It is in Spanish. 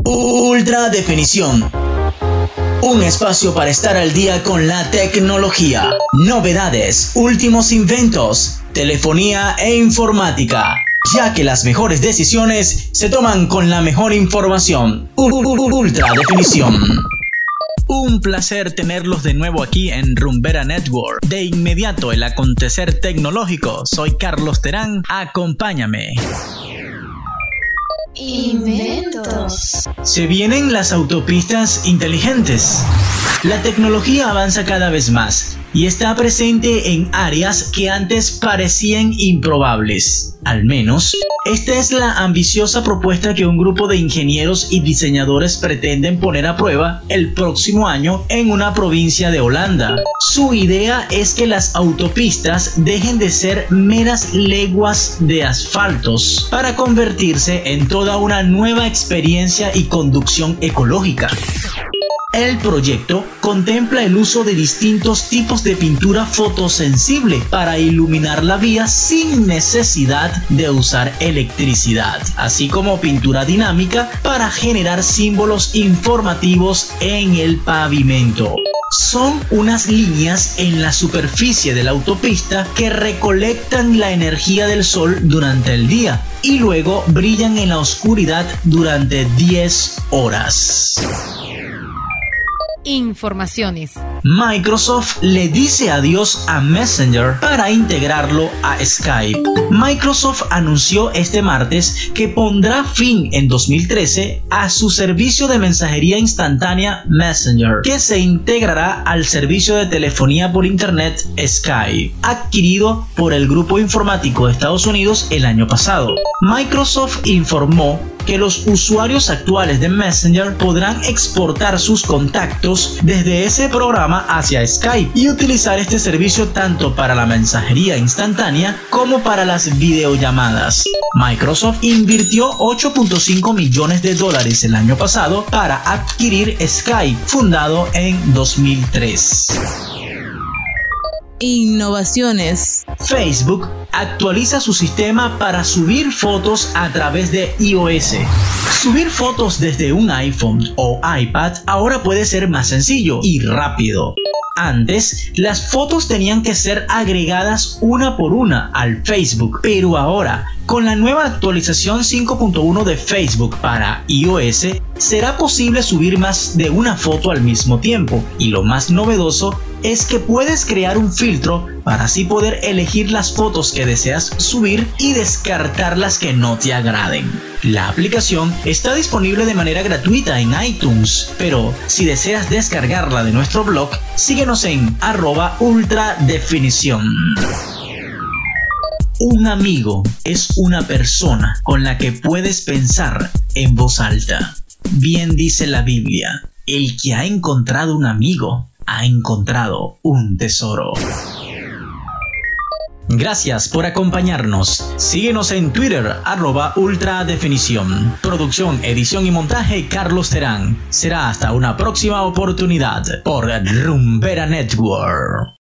Ultra Definición. Un espacio para estar al día con la tecnología, novedades, últimos inventos, telefonía e informática, ya que las mejores decisiones se toman con la mejor información. Ultra Definición. Un placer tenerlos de nuevo aquí en Rumbera Network. De inmediato el acontecer tecnológico. Soy Carlos Terán. Acompáñame. Inventos. Se vienen las autopistas inteligentes. La tecnología avanza cada vez más y está presente en áreas que antes parecían improbables. Al menos, esta es la ambiciosa propuesta que un grupo de ingenieros y diseñadores pretenden poner a prueba el próximo año en una provincia de Holanda. Su idea es que las autopistas dejen de ser meras leguas de asfaltos para convertirse en toda una nueva experiencia y conducción ecológica. El proyecto contempla el uso de distintos tipos de pintura fotosensible para iluminar la vía sin necesidad de usar electricidad, así como pintura dinámica para generar símbolos informativos en el pavimento. Son unas líneas en la superficie de la autopista que recolectan la energía del sol durante el día y luego brillan en la oscuridad durante 10 horas. Informaciones. Microsoft le dice adiós a Messenger para integrarlo a Skype. Microsoft anunció este martes que pondrá fin en 2013 a su servicio de mensajería instantánea Messenger, que se integrará al servicio de telefonía por internet Skype, adquirido por el grupo informático de Estados Unidos el año pasado. Microsoft informó que los usuarios actuales de Messenger podrán exportar sus contactos desde ese programa hacia Skype y utilizar este servicio tanto para la mensajería instantánea como para las videollamadas. Microsoft invirtió $8.5 millones el año pasado para adquirir Skype, fundado en 2003. Innovaciones. Facebook actualiza su sistema para subir fotos a través de iOS. Subir fotos desde un iPhone o iPad ahora puede ser más sencillo y rápido. Antes, las fotos tenían que ser agregadas una por una al Facebook, pero ahora, con la nueva actualización 5.1 de Facebook para iOS, será posible subir más de una foto al mismo tiempo. Y lo más novedoso es que puedes crear un filtro para así poder elegir las fotos que deseas subir y descartar las que no te agraden. La aplicación está disponible de manera gratuita en iTunes, pero si deseas descargarla de nuestro blog, síguenos en @ultradefinición. Un amigo es una persona con la que puedes pensar en voz alta. Bien dice la Biblia, el que ha encontrado un amigo ha encontrado un tesoro. Gracias por acompañarnos. Síguenos en Twitter, @ultradefinición. Producción, edición y montaje, Carlos Terán. Será hasta una próxima oportunidad por Rumbera Network.